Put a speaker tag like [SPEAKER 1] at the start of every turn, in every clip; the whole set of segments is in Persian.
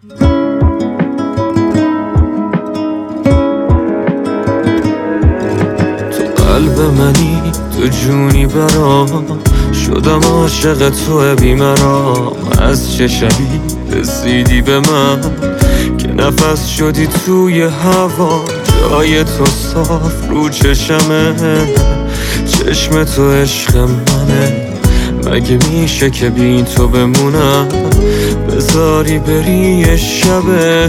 [SPEAKER 1] تو قلب منی، تو جونی برام، شدم عاشق تو بیمرام. از چه شبی رسیدی به من که نفس شدی توی هوا. جای تو صاف رو چشمه، چشم تو عشق منه. مگه میشه که بی تو بمونم، بذاری بری یه شبه.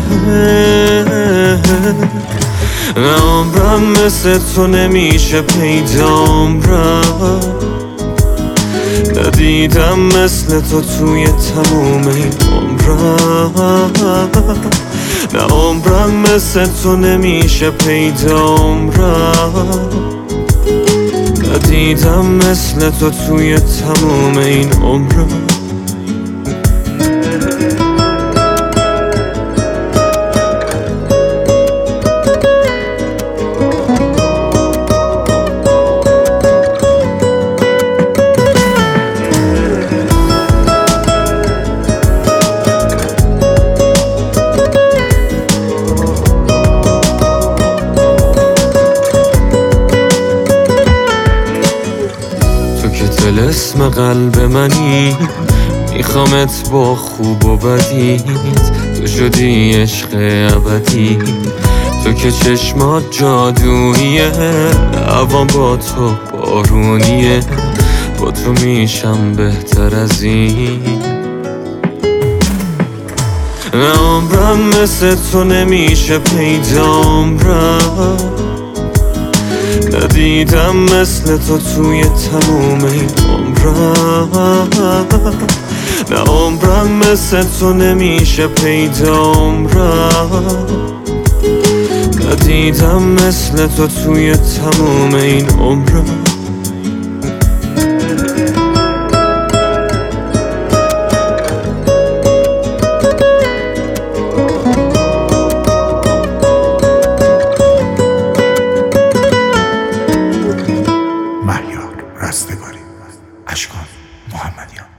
[SPEAKER 1] نه عمرم مثل تو نمیشه پیدا، عمرم ندیدم مثل تو توی تموم این عمرم. نه عمرم مثل تو نمیشه پیدا، عمرم ندیدم مثل تو توی تموم این عمرم. اسم قلب منی، میخوامت با خوب و بدیت. تو شدی عشق ابدی، تو که چشمات جادوییه. هوام با تو بارونیه، با تو میشم بهتر از این. نه عمرم مثل تو نمیشه پیدا، عمرم ندیدم مثل تو توی تموم این عمرم. نه عمرم مثل تو نمیشه پیدا، عمرم ندیدم مثل تو توی تموم این عمرم.
[SPEAKER 2] مهیار رستگاری، اشکان محمدیان.